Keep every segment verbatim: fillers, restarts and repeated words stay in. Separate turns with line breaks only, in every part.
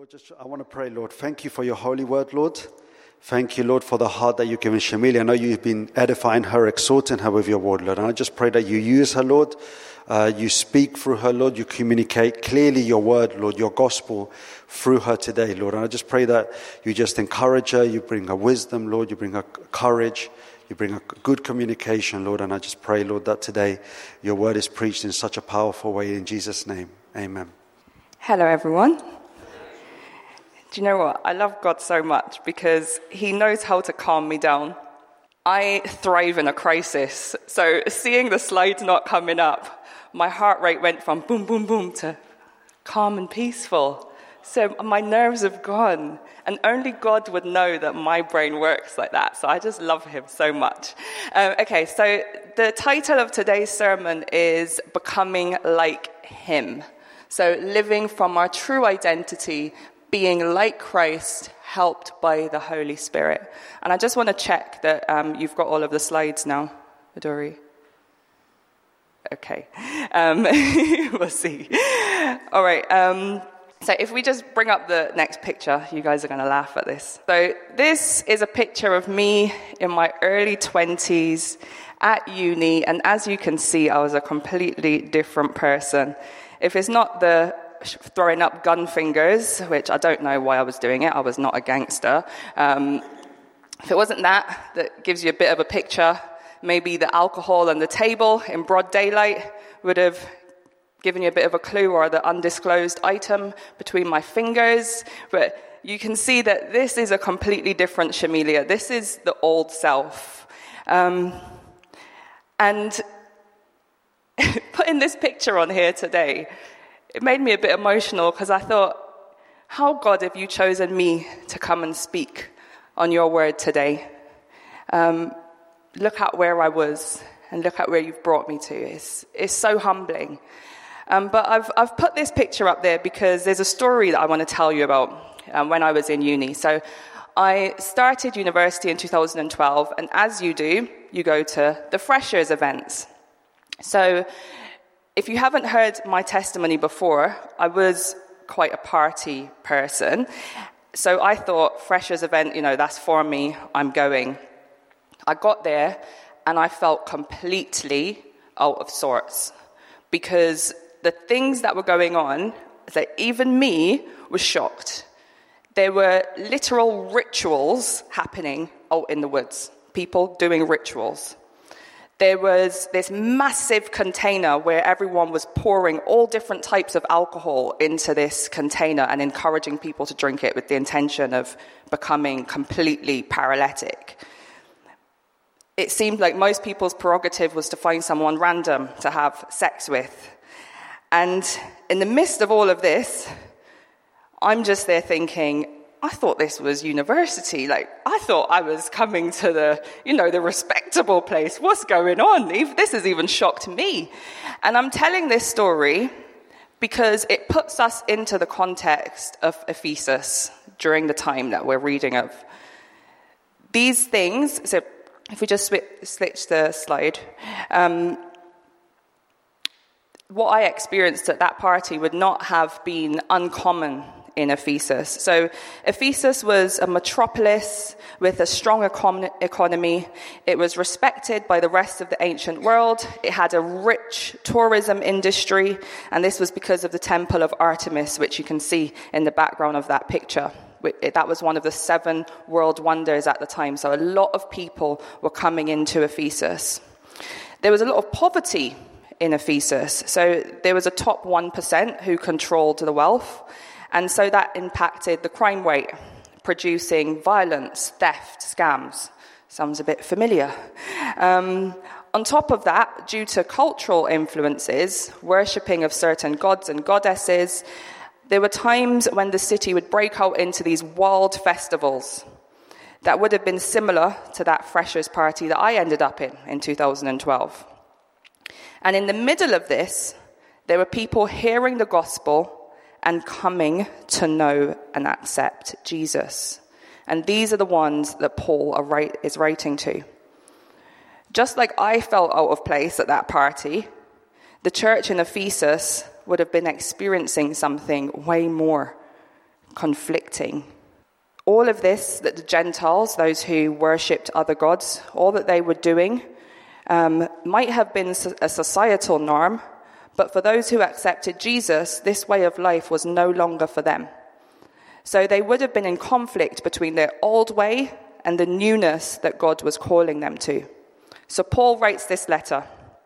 Lord, just I want to pray, Lord. Thank you for your holy word, Lord. Thank you, Lord, for the heart that you've given Shamili. I know you've been edifying her, exhorting her with your word, Lord. And I just pray that you use her, Lord. Uh, you speak through her, Lord. You communicate clearly your word, Lord, your gospel through her today, Lord. And I just pray that you just encourage her. You bring her wisdom, Lord. You bring her courage. You bring a good communication, Lord. And I just pray, Lord, that today your word is preached in such a powerful way. In Jesus' name, amen.
Hello, everyone. Do you know what? I love God so much because he knows how to calm me down. I thrive in a crisis. So seeing the slides not coming up, my heart rate went from boom, boom, boom to calm and peaceful. So my nerves have gone. And only God would know that my brain works like that. So I just love him so much. Um, okay, so the title of today's sermon is Becoming Like Him. So living from our true identity, being like Christ, helped by the Holy Spirit. And I just want to check that um, you've got all of the slides now, Adori. Okay. Um, we'll see. All right. Um, so if we just bring up the next picture, you guys are going to laugh at this. So this is a picture of me in my early twenties at uni. And as you can see, I was a completely different person. If it's not the throwing up gun fingers, which I don't know why I was doing it. I was not a gangster. Um, if it wasn't that, that gives you a bit of a picture. Maybe the alcohol on the table in broad daylight would have given you a bit of a clue, or the undisclosed item between my fingers. But you can see that this is a completely different Shamilia. This is the old self. Um, and putting this picture on here today, it made me a bit emotional because I thought, how, God, have you chosen me to come and speak on your word today? Um, look at where I was and look at where you've brought me to. It's, it's so humbling. Um, but I've, I've put this picture up there because there's a story that I want to tell you about um, when I was in uni. So I started university in two thousand twelve, and as you do, you go to the freshers events. So if you haven't heard my testimony before, I was quite a party person. So I thought, freshers event, you know, that's for me, I'm going. I got there and I felt completely out of sorts because the things that were going on, that even me was shocked. There were literal rituals happening out in the woods, people doing rituals. There was this massive container where everyone was pouring all different types of alcohol into this container and encouraging people to drink it with the intention of becoming completely paralytic. It seemed like most people's prerogative was to find someone random to have sex with. And in the midst of all of this, I'm just there thinking, I thought this was university. Like, I thought I was coming to the, you know, the respectable place. What's going on? This has even shocked me. And I'm telling this story because it puts us into the context of Ephesus during the time that we're reading of. These things, so if we just switch, switch the slide, um, what I experienced at that party would not have been uncommon in Ephesus. So Ephesus was a metropolis with a strong econ- economy. It was respected by the rest of the ancient world. It had a rich tourism industry, and this was because of the Temple of Artemis, which you can see in the background of that picture. That was one of the seven world wonders at the time. So a lot of people were coming into Ephesus. There was a lot of poverty in Ephesus. So there was a top one percent who controlled the wealth. And so that impacted the crime rate, producing violence, theft, scams. Sounds a bit familiar. Um, on top of that, due to cultural influences, worshipping of certain gods and goddesses, there were times when the city would break out into these wild festivals that would have been similar to that freshers party that I ended up in in two thousand twelve. And in the middle of this, there were people hearing the gospel and coming to know and accept Jesus. And these are the ones that Paul are write, is writing to. Just like I felt out of place at that party, the church in Ephesus would have been experiencing something way more conflicting. All of this that the Gentiles, those who worshipped other gods, all that they were doing um, might have been a societal norm, but for those who accepted Jesus, this way of life was no longer for them. So they would have been in conflict between their old way and the newness that God was calling them to. So Paul writes this letter,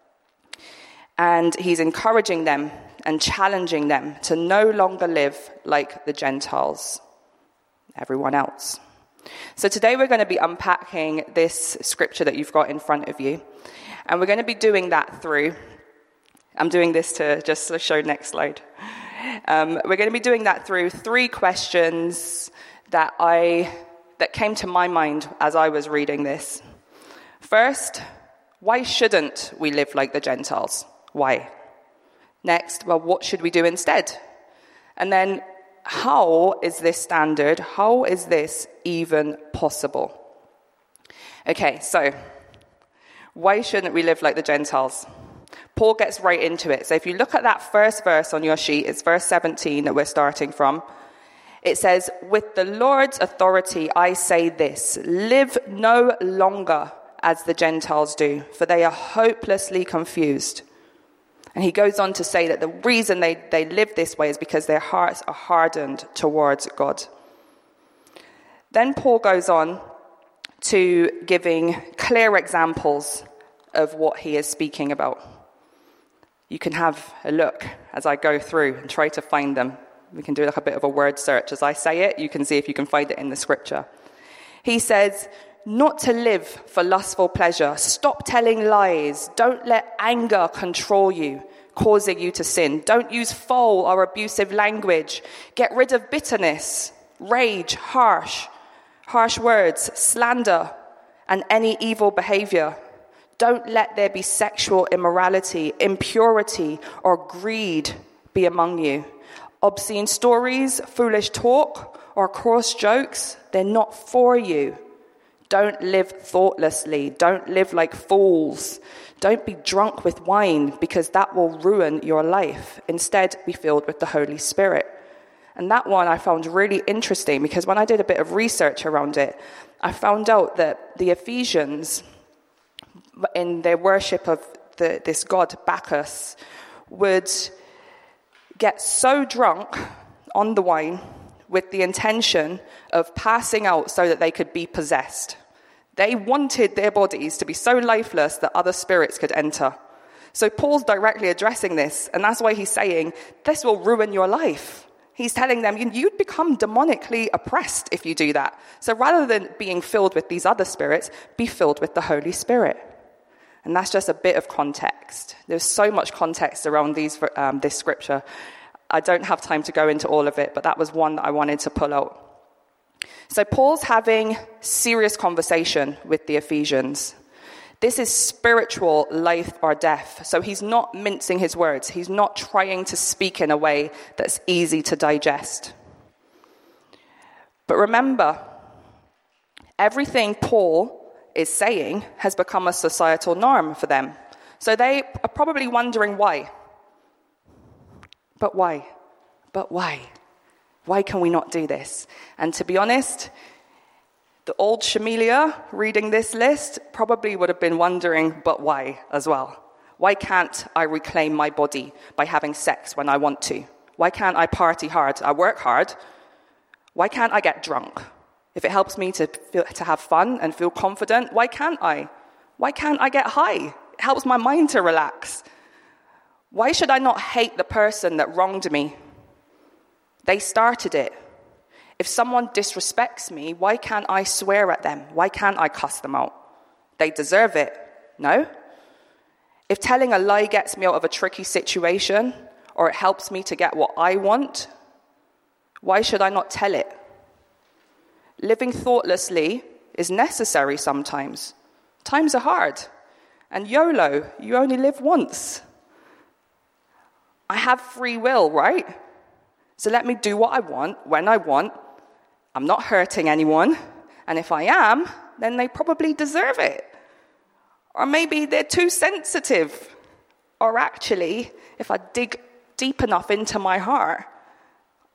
and he's encouraging them and challenging them to no longer live like the Gentiles, everyone else. So today we're going to be unpacking this scripture that you've got in front of you, and we're going to be doing that through, I'm doing this to just show next slide. Um, we're going to be doing that through three questions that I that came to my mind as I was reading this. First, why shouldn't we live like the Gentiles? Why? Next, well, what should we do instead? And then, how is this standard? How is this even possible? Okay, so why shouldn't we live like the Gentiles? Paul gets right into it. So if you look at that first verse on your sheet, it's verse seventeen that we're starting from. It says, "With the Lord's authority I say this, live no longer as the Gentiles do, for they are hopelessly confused." And he goes on to say that the reason they, they live this way is because their hearts are hardened towards God. Then Paul goes on to giving clear examples of what he is speaking about. You can have a look as I go through and try to find them. We can do like a bit of a word search. As I say it, you can see if you can find it in the scripture. He says, not to live for lustful pleasure. Stop telling lies. Don't let anger control you, causing you to sin. Don't use foul or abusive language. Get rid of bitterness, rage, harsh, harsh words, slander, and any evil behavior. Don't let there be sexual immorality, impurity, or greed be among you. Obscene stories, foolish talk, or coarse jokes, they're not for you. Don't live thoughtlessly. Don't live like fools. Don't be drunk with wine, because that will ruin your life. Instead, be filled with the Holy Spirit. And that one I found really interesting, because when I did a bit of research around it, I found out that the Ephesians, in their worship of the, this god Bacchus, would get so drunk on the wine with the intention of passing out so that they could be possessed. They wanted their bodies to be so lifeless that other spirits could enter. So Paul's directly addressing this, and that's why he's saying, this will ruin your life. He's telling them, you'd become demonically oppressed if you do that. So rather than being filled with these other spirits, be filled with the Holy Spirit. And that's just a bit of context. There's so much context around these um, this scripture. I don't have time to go into all of it, but that was one that I wanted to pull out. So Paul's having serious conversation with the Ephesians. This is spiritual life or death. So he's not mincing his words. He's not trying to speak in a way that's easy to digest. But remember, everything Paul is saying has become a societal norm for them. So they are probably wondering why. But why? But why? Why can we not do this? And to be honest, the old Shamelia reading this list probably would have been wondering, but why as well? Why can't I reclaim my body by having sex when I want to? Why can't I party hard? I work hard. Why can't I get drunk? If it helps me to feel, to have fun and feel confident, why can't I? Why can't I get high? It helps my mind to relax. Why should I not hate the person that wronged me? They started it. If someone disrespects me, why can't I swear at them? Why can't I cuss them out? They deserve it. No? If telling a lie gets me out of a tricky situation, or it helps me to get what I want, why should I not tell it? Living thoughtlessly is necessary sometimes. Times are hard. And YOLO, you only live once. I have free will, right? So let me do what I want, when I want. I'm not hurting anyone. And if I am, then they probably deserve it. Or maybe they're too sensitive. Or actually, if I dig deep enough into my heart,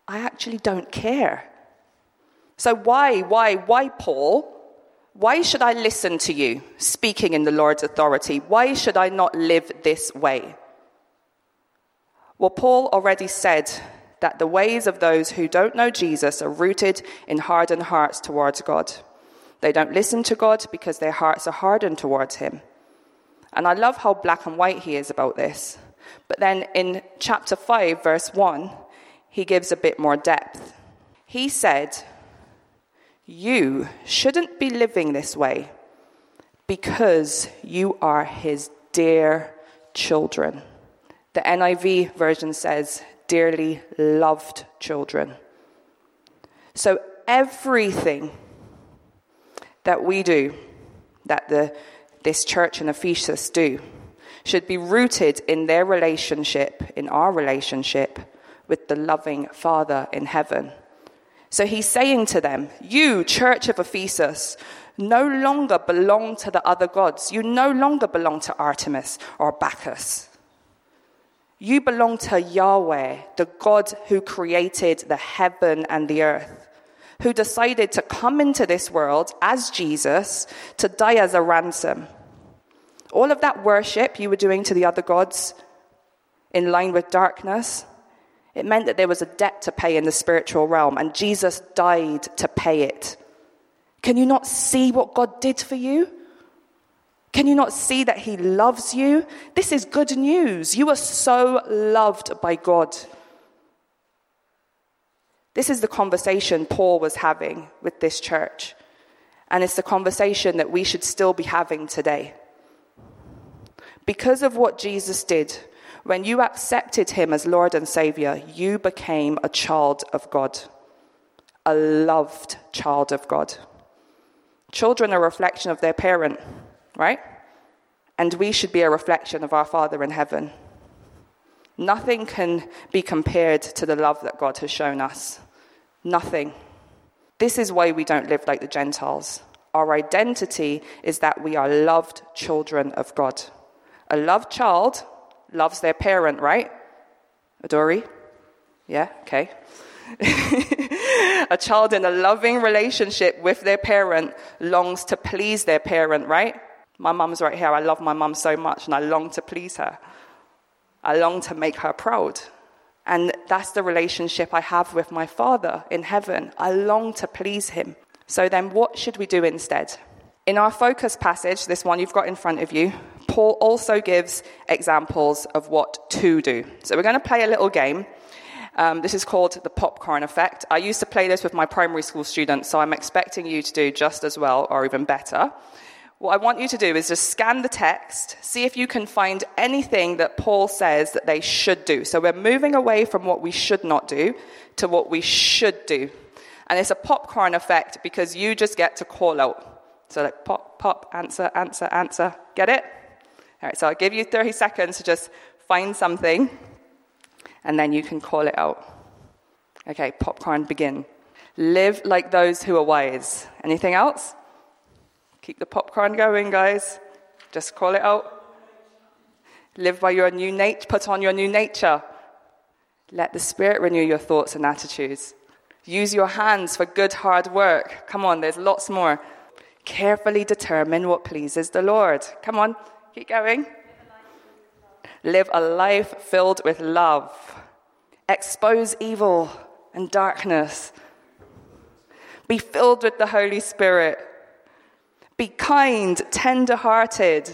I actually don't care. So why, why, why, Paul? Why should I listen to you speaking in the Lord's authority? Why should I not live this way? Well, Paul already said that the ways of those who don't know Jesus are rooted in hardened hearts towards God. They don't listen to God because their hearts are hardened towards him. And I love how black and white he is about this. But then in chapter five, verse one, he gives a bit more depth. He said, you shouldn't be living this way because you are his dear children. The N I V version says, dearly loved children. So everything that we do, that the this church in Ephesus do, should be rooted in their relationship, in our relationship with the loving Father in heaven. So he's saying to them, you, church of Ephesus, no longer belong to the other gods. You no longer belong to Artemis or Bacchus. You belong to Yahweh, the God who created the heaven and the earth, who decided to come into this world as Jesus to die as a ransom. All of that worship you were doing to the other gods in line with darkness, it meant that there was a debt to pay in the spiritual realm, and Jesus died to pay it. Can you not see what God did for you? Can you not see that he loves you? This is good news. You are so loved by God. This is the conversation Paul was having with this church. And it's the conversation that we should still be having today. Because of what Jesus did, when you accepted him as Lord and Savior, you became a child of God, a loved child of God. Children are a reflection of their parent, right? And we should be a reflection of our Father in heaven. Nothing can be compared to the love that God has shown us. Nothing. This is why we don't live like the Gentiles. Our identity is that we are loved children of God. A loved child loves their parent, right? Adori? Yeah, okay. A child in a loving relationship with their parent longs to please their parent, right? My mum's right here. I love my mum so much and I long to please her. I long to make her proud. And that's the relationship I have with my Father in heaven. I long to please him. So then what should we do instead? In our focus passage, this one you've got in front of you, Paul also gives examples of what to do. So we're going to play a little game. Um, this is called the popcorn effect. I used to play this with my primary school students, so I'm expecting you to do just as well or even better. What I want you to do is just scan the text, see if you can find anything that Paul says that they should do. So we're moving away from what we should not do to what we should do. And it's a popcorn effect because you just get to call out. So like pop, pop, answer, answer, answer. Get it? All right, so I'll give you thirty seconds to just find something, and then you can call it out. Okay, popcorn, begin. Live like those who are wise. Anything else? Keep the popcorn going, guys. Just call it out. Live by your new nature. Put on your new nature. Let the Spirit renew your thoughts and attitudes. Use your hands for good, hard work. Come on, there's lots more. Carefully determine what pleases the Lord. Come on, keep going. Live a life filled with love. Expose evil and darkness. Be filled with the Holy Spirit. Be kind, tender-hearted.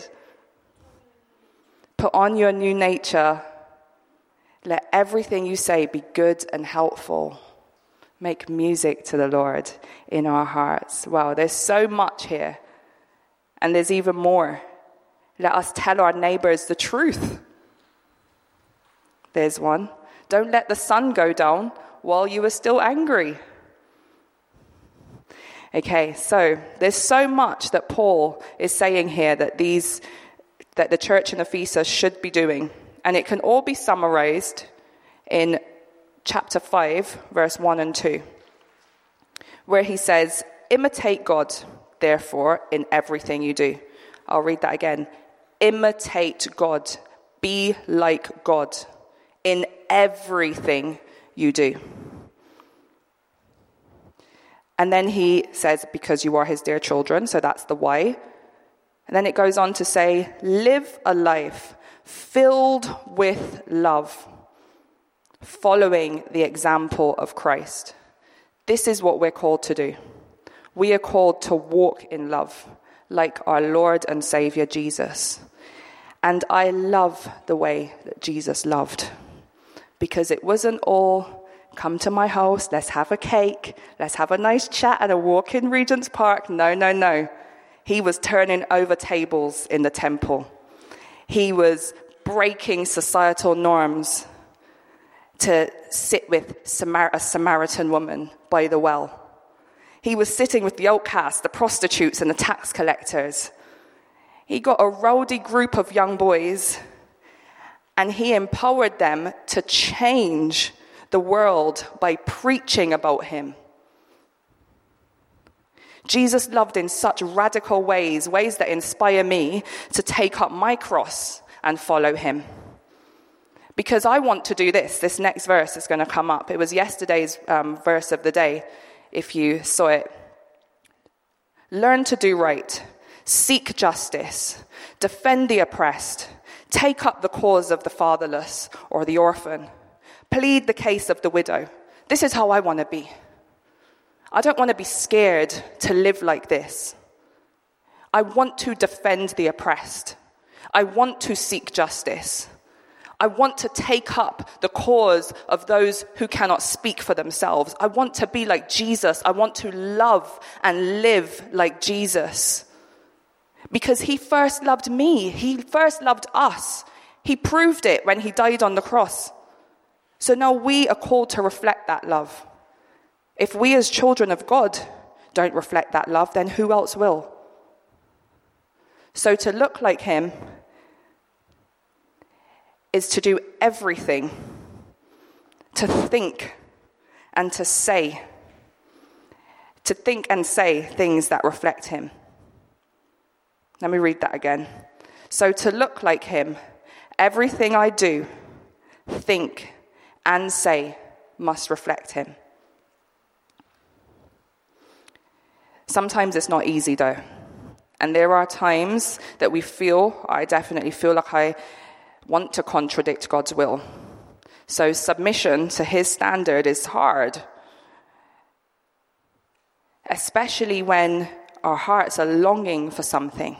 Put on your new nature. Let everything you say be good and helpful. Make music to the Lord in our hearts. Wow, there's so much here. And there's even more. Let us tell our neighbors the truth. There's one. Don't let the sun go down while you are still angry. Okay, so there's so much that Paul is saying here that these, that the church in Ephesus should be doing. And it can all be summarized in chapter five, verse one and two, where he says, imitate God, therefore, in everything you do. I'll read that again. Imitate God. Be like God in everything you do. And then he says, because you are his dear children, so that's the why. And then it goes on to say, live a life filled with love, following the example of Christ. This is what we're called to do. We are called to walk in love, like our Lord and Savior Jesus. And I love the way that Jesus loved, because it wasn't all, come to my house, let's have a cake, let's have a nice chat and a walk in Regent's Park. No, no, no. He was turning over tables in the temple. He was breaking societal norms to sit with Samar- a Samaritan woman by the well. He was sitting with the outcasts, the prostitutes, and the tax collectors. He got a rowdy group of young boys, and he empowered them to change the world by preaching about him. Jesus loved in such radical ways, ways that inspire me to take up my cross and follow him. Because I want to do this. This next verse is going to come up. It was yesterday's um, verse of the day, if you saw it. Learn to do right. Seek justice. Defend the oppressed. Take up the cause of the fatherless or the orphan. Plead the case of the widow. This is how I want to be. I don't want to be scared to live like this. I want to defend the oppressed. I want to seek justice. I want to take up the cause of those who cannot speak for themselves. I want to be like Jesus. I want to love and live like Jesus. Because he first loved me. He first loved us. He proved it when he died on the cross. So now we are called to reflect that love. If we as children of God don't reflect that love, then who else will? So to look like him is to do everything, to think and to say, to think and say things that reflect him. Let me read that again. So to look like him, everything I do, think, and say must reflect him. Sometimes it's not easy though. And there are times that we feel, I definitely feel like I want to contradict God's will. So submission to his standard is hard. Especially when our hearts are longing for something.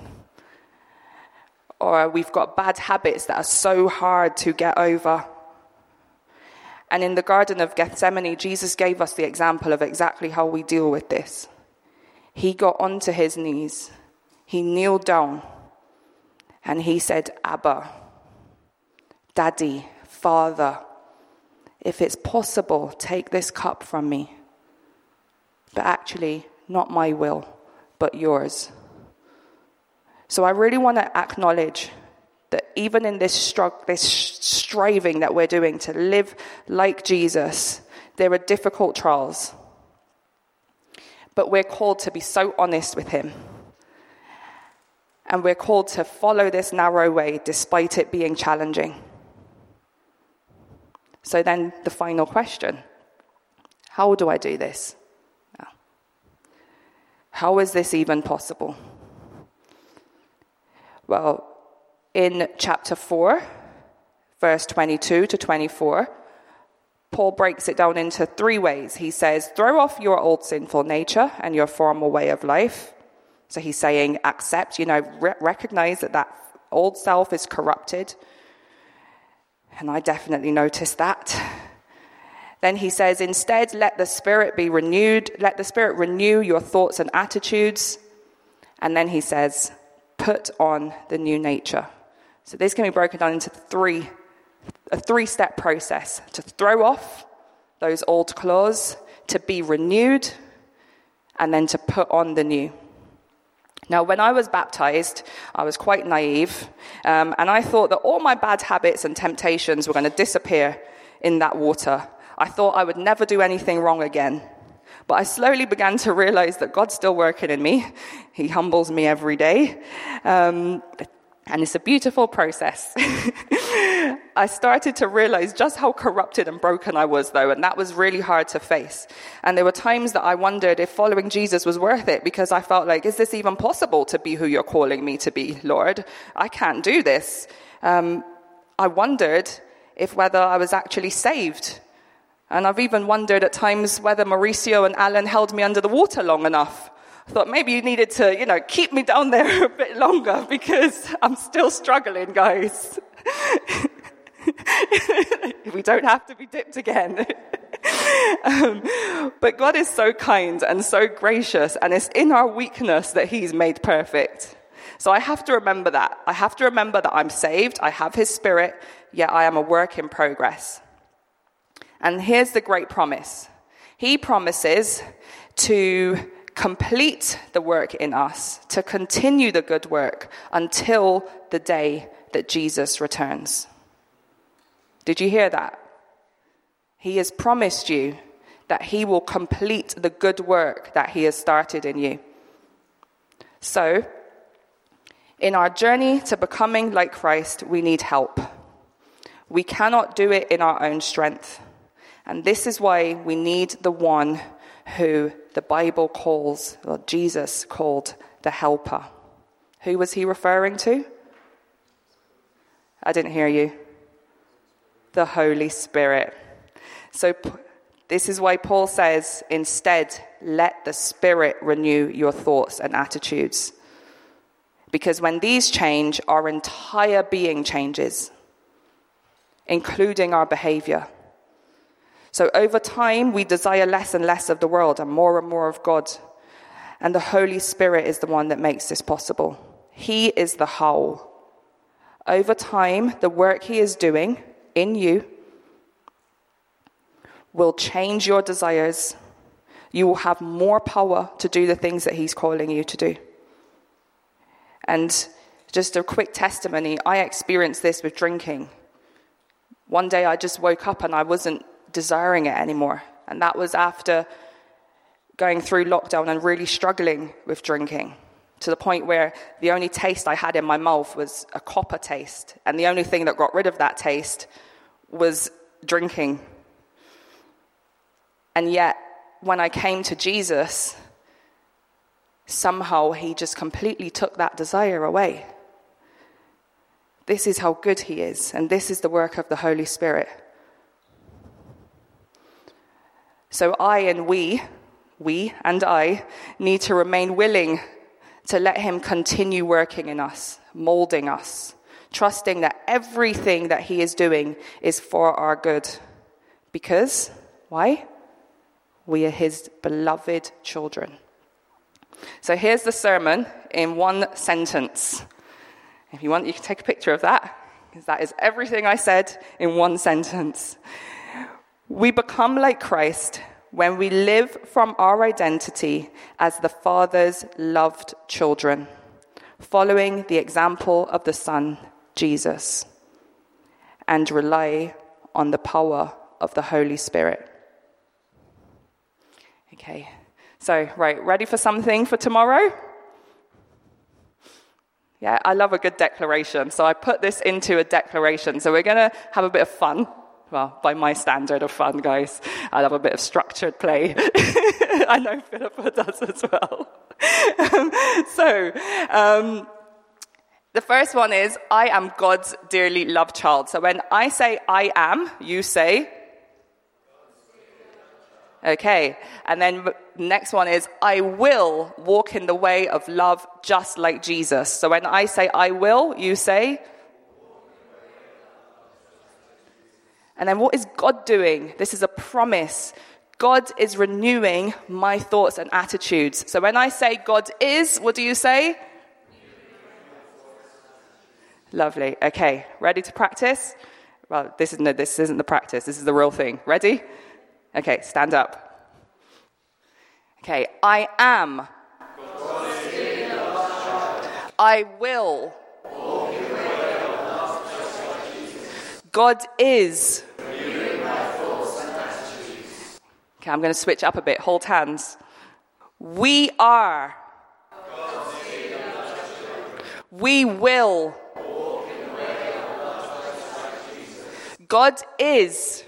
Or we've got bad habits that are so hard to get over. And in the Garden of Gethsemane, Jesus gave us the example of exactly how we deal with this. He got onto his knees. He kneeled down. And he said, Abba, Daddy, Father, if it's possible, take this cup from me. But actually, not my will, but yours. So I really want to acknowledge that even in this struggle, this striving that we're doing to live like Jesus, there are difficult trials. But we're called to be so honest with him. And we're called to follow this narrow way despite it being challenging. So then the final question, how do I do this? How is this even possible? Well, in chapter four, verse twenty-two to twenty-four, Paul breaks it down into three ways. He says, throw off your old sinful nature and your former way of life. So he's saying, accept, you know, re- recognize that that old self is corrupted. And I definitely noticed that. Then he says, instead, let the Spirit be renewed. Let the Spirit renew your thoughts and attitudes. And then he says, put on the new nature. So this can be broken down into three, a three-step process. To throw off those old clothes, to be renewed, and then to put on the new. Now, when I was baptized, I was quite naive, um, and I thought that all my bad habits and temptations were going to disappear in that water. I thought I would never do anything wrong again. But I slowly began to realize that God's still working in me. He humbles me every day. Um, And it's a beautiful process. I started to realize just how corrupted and broken I was, though, and that was really hard to face. And there were times that I wondered if following Jesus was worth it, because I felt like, is this even possible to be who you're calling me to be, Lord? I can't do this. Um, I wondered if whether I was actually saved. And I've even wondered at times whether Mauricio and Alan held me under the water long enough. I thought maybe you needed to, you know, keep me down there a bit longer because I'm still struggling, guys. We don't have to be dipped again. um, but God is so kind and so gracious, and it's in our weakness that he's made perfect. So I have to remember that. I have to remember that I'm saved, I have his spirit, yet I am a work in progress. And here's the great promise. He promises to complete the work in us, to continue the good work until the day that Jesus returns. Did you hear that? He has promised you that he will complete the good work that he has started in you. So, in our journey to becoming like Christ, we need help. We cannot do it in our own strength. And this is why we need the one who the Bible calls, or Jesus called, the helper. Who was he referring to? I didn't hear you. The Holy Spirit. So this is why Paul says, instead, let the Spirit renew your thoughts and attitudes. Because when these change, our entire being changes, including our behavior. So over time, we desire less and less of the world and more and more of God. And the Holy Spirit is the one that makes this possible. He is the whole. Over time, the work he is doing in you will change your desires. You will have more power to do the things that he's calling you to do. And just a quick testimony, I experienced this with drinking. One day I just woke up and I wasn't desiring it anymore. And that was after going through lockdown and really struggling with drinking, to the point where the only taste I had in my mouth was a copper taste. And the only thing that got rid of that taste was drinking. And yet, when I came to Jesus, somehow he just completely took that desire away. This is how good he is, and this is the work of the Holy Spirit. So I and we, we and I, need to remain willing to let him continue working in us, molding us, trusting that everything that he is doing is for our good. Because, why? We are his beloved children. So here's the sermon in one sentence. If you want, you can take a picture of that, because that is everything I said in one sentence. We become like Christ when we live from our identity as the Father's loved children, following the example of the Son, Jesus, and rely on the power of the Holy Spirit. Okay, so, right, ready for something for tomorrow? Yeah, I love a good declaration, so I put this into a declaration. So we're going to have a bit of fun. Well, by my standard of fun, guys, I love a bit of structured play. I know Philippa does as well. um, so, um, the first one is, I am God's dearly loved child. So when I say I am, you say? Okay. And then the next one is, I will walk in the way of love just like Jesus. So when I say I will, you say? And then what is God doing? This is a promise. God is renewing my thoughts and attitudes. So when I say God is, what do you say? Lovely. Okay, ready to practice? Well, this is no, this isn't the practice. This is the real thing. Ready? Okay, stand up. Okay, I am. I will. God is. Okay, I'm going to switch up a bit. Hold hands. We are. We will. God is.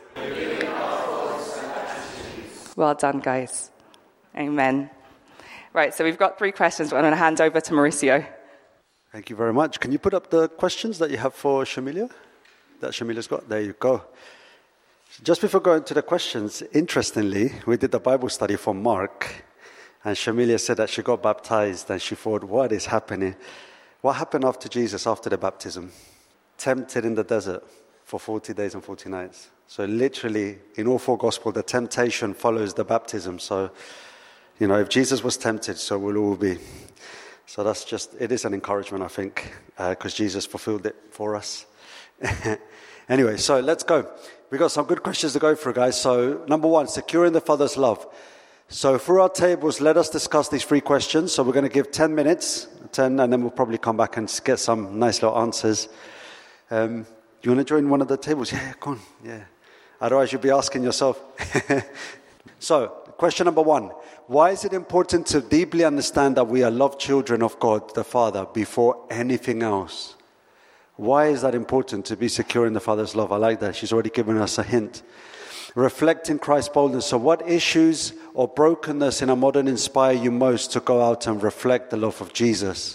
Well done, guys. Amen. Right, so we've got three questions, but I'm going to hand over to Mauricio.
Thank you very much. Can you put up the questions that you have for Shamilia? That Shamilia's got? There you go. Just before going to the questions, interestingly, we did the Bible study for Mark, and Shamilia said that she got baptized, and she thought, what is happening? What happened after Jesus, after the baptism? Tempted in the desert for forty days and forty nights. So literally, in all four Gospels, the temptation follows the baptism. So, you know, if Jesus was tempted, so we'll all be. So that's just, it is an encouragement, I think, because uh, Jesus fulfilled it for us. Anyway, so let's go. We've got some good questions to go through, guys. So number one, securing the Father's love. So through our tables, let us discuss these three questions. So we're going to give ten minutes, ten, and then we'll probably come back and get some nice little answers. Um, do you want to join one of the tables? Yeah, come on, yeah. Otherwise, you'll be asking yourself. So, question number one. Why is it important to deeply understand that we are loved children of God, the Father, before anything else? Why is that important, to be secure in the Father's love? I like that. She's already given us a hint. Reflecting Christ's boldness. So what issues or brokenness in our modern inspire you most to go out and reflect the love of Jesus?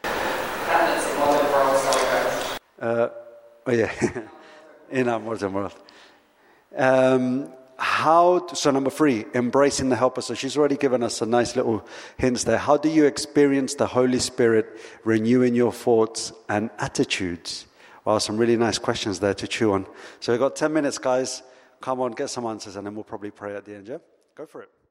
Uh, oh yeah, in our modern world. Um, how, to, so number three, embracing the helper. So she's already given us a nice little hints there. How do you experience the Holy Spirit renewing your thoughts and attitudes? Wow, some really nice questions there to chew on. So we've got ten minutes, guys. Come on, get some answers, and then we'll probably pray at the end, yeah? Go for it.